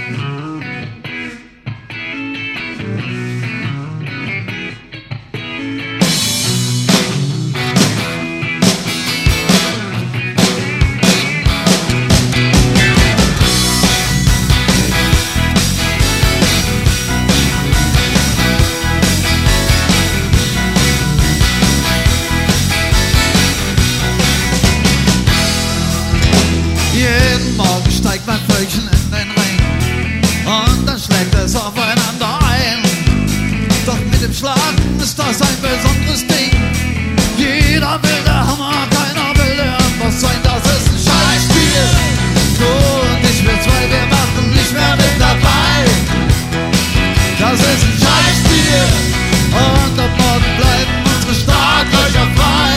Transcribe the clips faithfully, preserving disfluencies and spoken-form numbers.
Jeden Morgen steigt mein Völkchen in den Ring und dann schlägt es aufeinander ein. Doch mit dem Schlagen ist das ein besonderes Ding. Jeder will der Hammer, keiner will der Amboss sein. Das ist ein Scheißspiel. Du und ich, wir zwei, wir machen nicht mehr mit dabei. Das ist ein Scheißspiel. Und ab morgen bleiben unsere Startlöcher frei.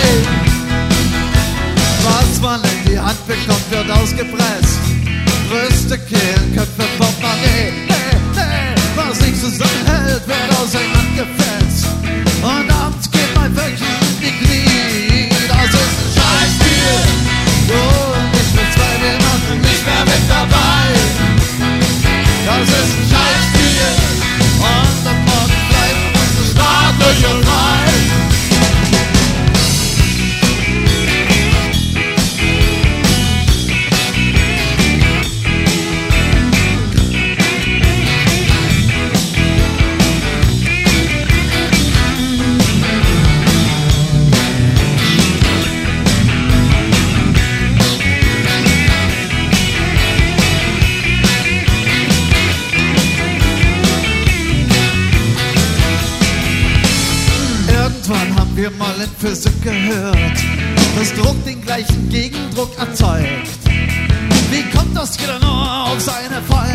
Was man in die Hand bekommt, wird ausgepresst. Brüste, Kehlen, Köpfe, Portemonnaie. Hey, hey, was nicht zusammenhält, wird auseinandergefetzt. Und abends geht mein Völkchen in die Knie. Das ist ein Scheißspiel. Du und ich, wir zwei, wir machen nicht mehr mit dabei. Das ist ein Scheißspiel. Und ab morgen bleiben unsere Startlöcher frei. Irgendwann haben wir mal in Physik gehört, dass Druck den gleichen Gegendruck erzeugt. Wie kommt das jeder nur auf seine Fall?